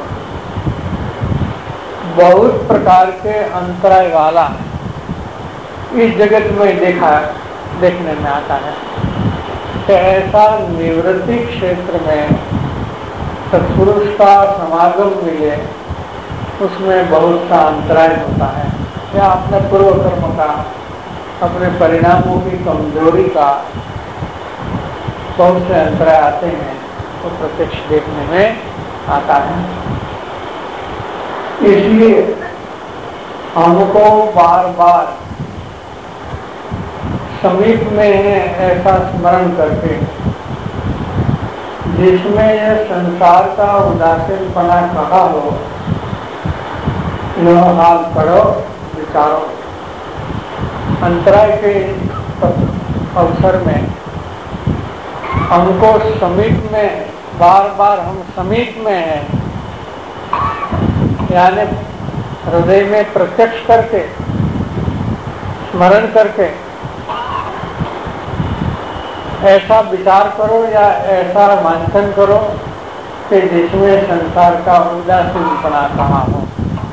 बहुत प्रकार के अंतराय वाला इस जगत में देखा देखने में आता है कि ऐसा निवृत्ति क्षेत्र में सत्पुरुष का समागम मिले, उसमें बहुत सा अंतराय होता है, या अपने पूर्व कर्म का, अपने परिणामों की कमजोरी का बहुत से अंतराय आते हैं, तो प्रत्यक्ष देखने में आता है। इसलिए हमको बार बार समीप में ऐसा स्मरण करके, जिसमें यह संसार का उदासीनपना कहा हो, यह हाल करो विचारो। अंतराय के अवसर में हमको समीप में, बार बार हम समीप में हैं, यानी हृदय में प्रत्यक्ष करके, स्मरण करके ऐसा विचार करो या ऐसा मंथन करो कि जिसमें संसार का उदासीनपना कहा हो।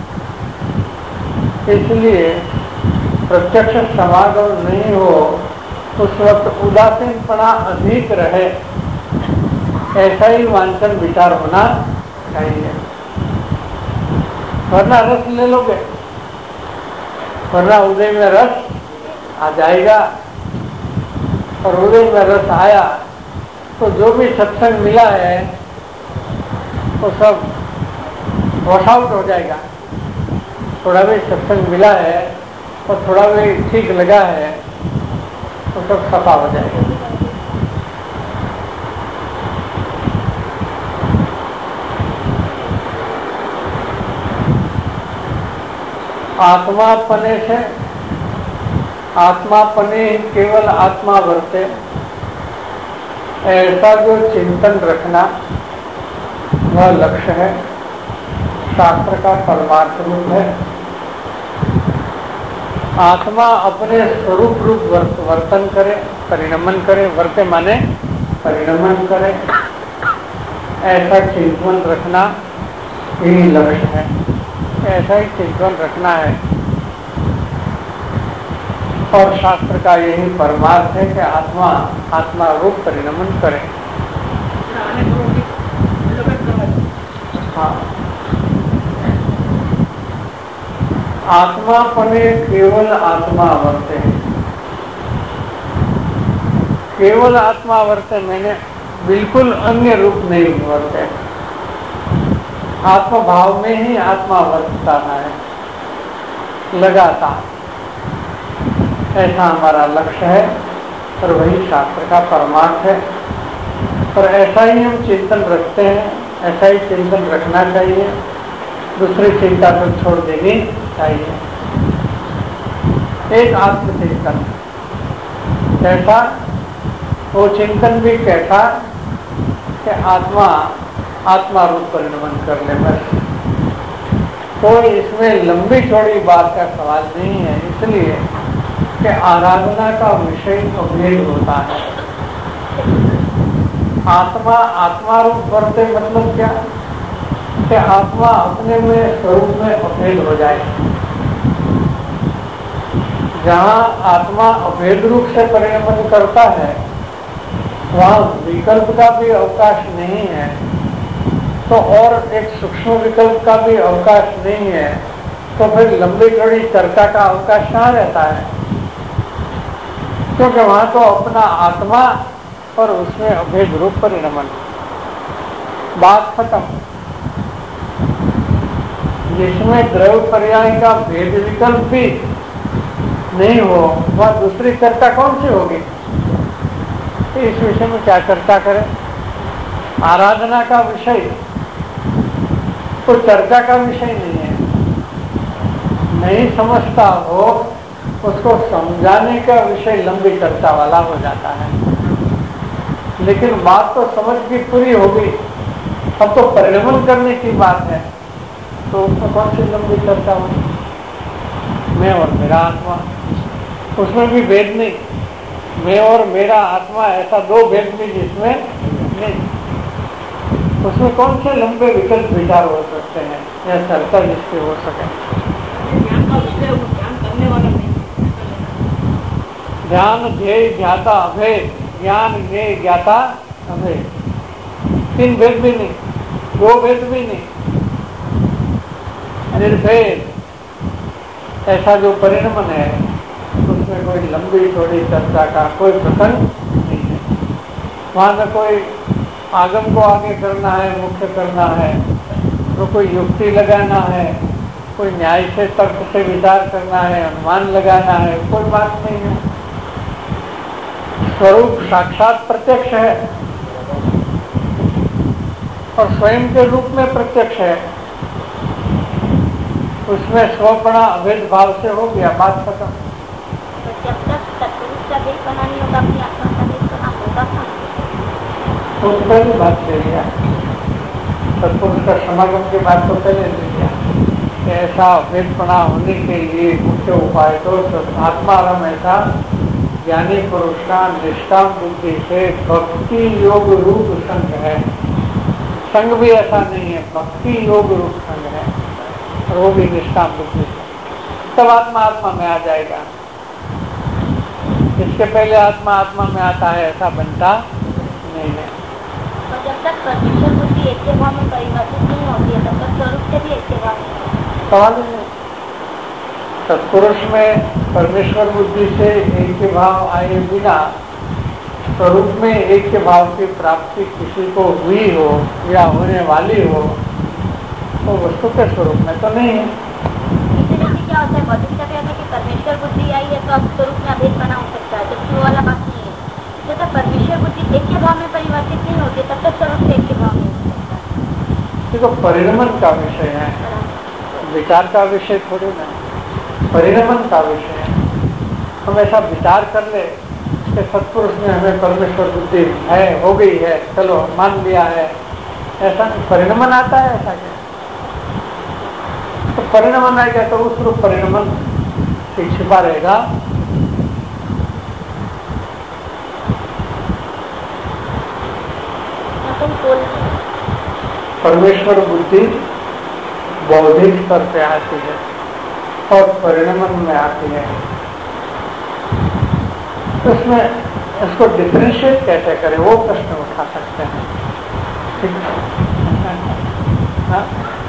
इसलिए प्रत्यक्ष समागम नहीं हो उस वक्त उदासीनपना अधिक रहे, ऐसा ही वांछन विचार होना चाहिए। वरना रस ले लोगे, वरना उदय में रस आ जाएगा, और उदय में रस आया तो जो भी सत्संग मिला है वो सब वॉश आउट हो जाएगा। थोड़ा भी सत्संग मिला है और थोड़ा भी ठीक लगा है तो सब सफा हो जाएगा। आत्मापने से, आत्मापने केवल आत्मा वर्ते, ऐसा जो चिंतन रखना वह लक्ष्य है, शास्त्र का परमार्थ रूप है। आत्मा अपने स्वरूप रूप वर्तन करे, परिणमन करे, वर्ते माने परिणमन करे, ऐसा चिंतन रखना ही लक्ष्य है, ऐसा ही चिंतन रखना है। और शास्त्र का यही परमार्थ है कि आत्मा आत्मा रूप परिणमन करे। हाँ, आत्मापने केवल आत्मा वर्ते, केवल आत्मा वर्ते मैंने बिल्कुल अन्य रूप नहीं वर्ते, आत्मा भाव में ही आत्मा वर्तता है लगातार, ऐसा हमारा लक्ष्य है और वही शास्त्र का परमार्थ है। और ऐसा ही हम चिंतन रखते हैं, ऐसा ही चिंतन रखना चाहिए, दूसरी चिंता को छोड़ देनी चाहिए। एक आत्मचिंतन, कैसा वो चिंतन भी कैसा कि आत्मा आत्मा रूप परिणमन कर ले बस। तो इसमें लंबी चौड़ी बात का सवाल नहीं है, इसलिए कि आराधना का विषय अभेद होता है। आत्मा आत्मा रूप वर्ते मतलब क्या कि आत्मा अपने में स्वरूप में अभेद हो जाए। जहाँ आत्मा अभेद रूप से परिणमन करता है वहाँ विकल्प का भी अवकाश नहीं है, तो और एक सूक्ष्म विकल्प का भी अवकाश नहीं है, तो फिर लंबी चौड़ी चर्चा का अवकाश कहाँ रहता है? क्योंकि वहां तो अपना आत्मा और उसमें अभेद रूप परिणमन, बात खत्म। जिसमें द्रव्य पर्याय का भेद विकल्प भी नहीं हो वह दूसरी चर्चा कौन सी होगी? तो इस विषय में क्या चर्चा करें? आराधना का विषय तो चर्चा का विषय नहीं है। नहीं समझता हो उसको समझाने का विषय लंबी चर्चा वाला हो जाता है। लेकिन बात तो समझ की पूरी होगी, अब तो परिणमन करने की बात है, तो उसमें कौन सी लंबी चर्चा होगी? मैं और मेरा आत्मा, उसमें भी भेद नहीं। मैं और मेरा आत्मा ऐसा दो भेद भी जिसमें नहीं, उसमें कौन से लंबे विकल्प विचार हो सकते हैं या चर्चा जिसके हो सके? ज्ञान का विषय ज्ञान करने वाला नहीं। ध्यान ध्येय ज्ञाता अभेद, ज्ञान ज्ञेय ज्ञाता अभेद, तीन भेद भी नहीं, दो भेद भी नहीं, निर्भेद ऐसा जो परिणमन है उसमें कोई लंबी चौड़ी चर्चा का कोई प्रसंग नहीं है। वहां में कोई आगम को आगे करना है, मुख्य करना है, तो कोई युक्ति लगाना है, कोई न्याय से तर्क से विचार करना है, अनुमान लगाना है, कोई बात नहीं है। स्वरूप साक्षात प्रत्यक्ष है और स्वयं के रूप में प्रत्यक्ष है, उसमें स्वपणा अभेद भाव से हो गया, बात खत्म। तो जब तक सत्पुरुष का भेद बना नहीं होगा अपनी आत्मा का भेद बना होगा कहाँ? तो पहली बात ले लिया, सत्पुरुष का समागम की बात तो पहले ले लिया कि ऐसा भेदपणा होने के लिए मुख्य उपाय तो आत्मारम ऐसा ज्ञानी पुरुष का निष्काम बुद्धि से भक्ति योग रूप संग है। संग भी ऐसा नहीं है, भक्ति योग रूप संग है, और वो भी निष्काम बुद्धि से, तब आत्मा आत्मा में आ जाएगा। इसके पहले आत्मा आत्मा में आता है ऐसा बनता नहीं है। तो जब तक परमेश्वर बुद्धि एक के भाव में परिवर्तित नहीं होती है तब तक स्वरूप से भी एक के भाव में सवाल नहीं। सत्पुरुष में परमेश्वर बुद्धि से एक के भाव आए बिना स्वरूप में एक के भाव की प्राप्ति किसी को हुई हो या होने वाली हो तो वस्तु के स्वरूप में तो नहीं है। इसलिए क्या होता है, बौद्धिक का कहना है कि परमेश्वर बुद्धि आई है तो अब स्वरूप में अभेद बना हो सकता है, जबकि वो वाला बात नहीं है। जब तक परमेश्वर बुद्धि एक के भाव में परिवर्तित नहीं होती तब तक स्वरूप से एक के भाव में हो सकता है। देखो परिणमन का विषय है, विचार का विषय थोड़ी ना, परिणमन का विषय है। हम ऐसा विचार कर ले कि सत्पुरुष में हमें परमेश्वर बुद्धि है, हो गई है, चलो मान लिया है, ऐसा परिणमन आता है ऐसा क्या? तो परिणमन आएगा तो उस रूप परिणमन से छिपा रहेगा। परमेश्वर बुद्धि बौद्धिक स्तर पे आती है और परिणमन में आती है, तो इसमें इसको डिफरेंशिएट कैसे करें वो प्रश्न उठा सकते हैं। ठीक है, हाँ?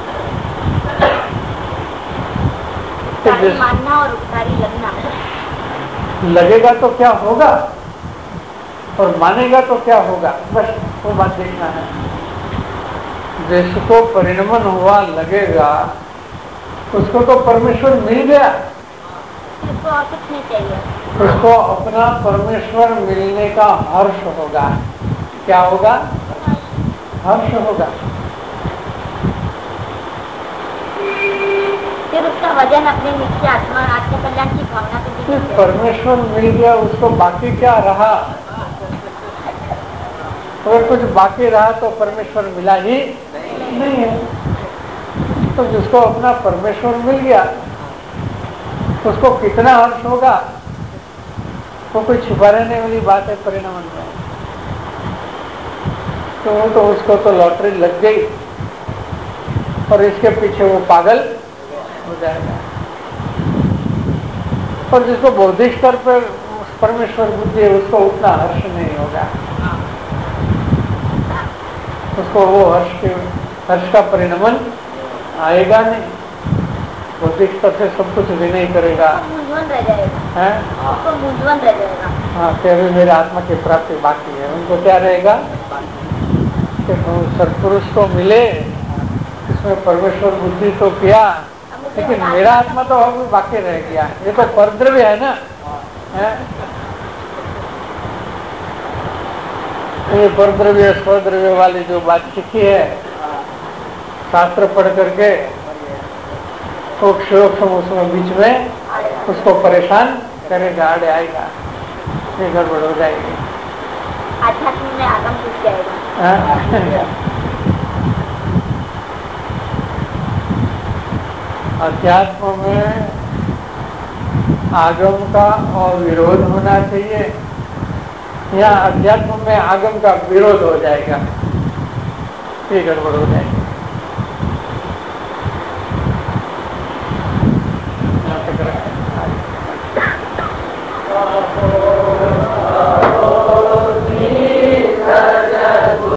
तो जिस मानना और उधारी लगना, लगेगा तो क्या होगा और मानेगा तो क्या होगा, बस वो बात देखना है। जिसको परिणमन हुआ लगेगा उसको तो परमेश्वर मिल गया, उसको और कुछ नहीं चाहिए, उसको अपना परमेश्वर मिलने का हर्ष होगा। क्या होगा? हर्ष होगा। फिर उसका वजन अपने नीचे आत्मा आत्म कल्याण की भावना पे फिर परमेश्वर मिल गया, उसको बाकी क्या रहा? अगर कुछ बाकी रहा तो परमेश्वर मिला ही नहीं है। तो जिसको अपना परमेश्वर मिल गया उसको कितना हर्ष होगा, वो कोई छिपा रहने वाली बात है परिणमन में। तो तो उसको तो लॉटरी लग गई और इसके पीछे वो पागल हो जाएगा। और जिसको बौद्धिक स्तर पर परमेश्वर बुद्धि है उसको उतना हर्ष नहीं होगा, उसको वो हर्ष के हर्ष का परिणमन आएगा नहीं। बौद्धिक स्तर से सब कुछ विनय करेगा, मूंझवन रह जाएगा, उसको मूंझवन रह जाएगा। हाँ, कि अभी मेरे आत्मा की प्राप्ति बाकी है। उनको क्या रहेगा कि सत्पुरुष को मिले, इसमें परमेश्वर बुद्धि तो किया, लेकिन मेरा आत्मा तो अभी बाकी रह गया। ये तो परद्रव्य है ना, है? ये परद्रव्य स्वद्रव्य वाली जो बात सीखी है शास्त्र पढ़ करके, तो सूक्ष्म उसमें बीच में उसको परेशान करेगा, आड़े आएगा, ये गड़बड़ हो जाएगी। आध्यात्म में आगम घुस जाएगा। अध्यात्म में आगम का और विरोध होना चाहिए, या अध्यात्म में आगम का विरोध हो जाएगा, ये गड़बड़ हो जाएगी।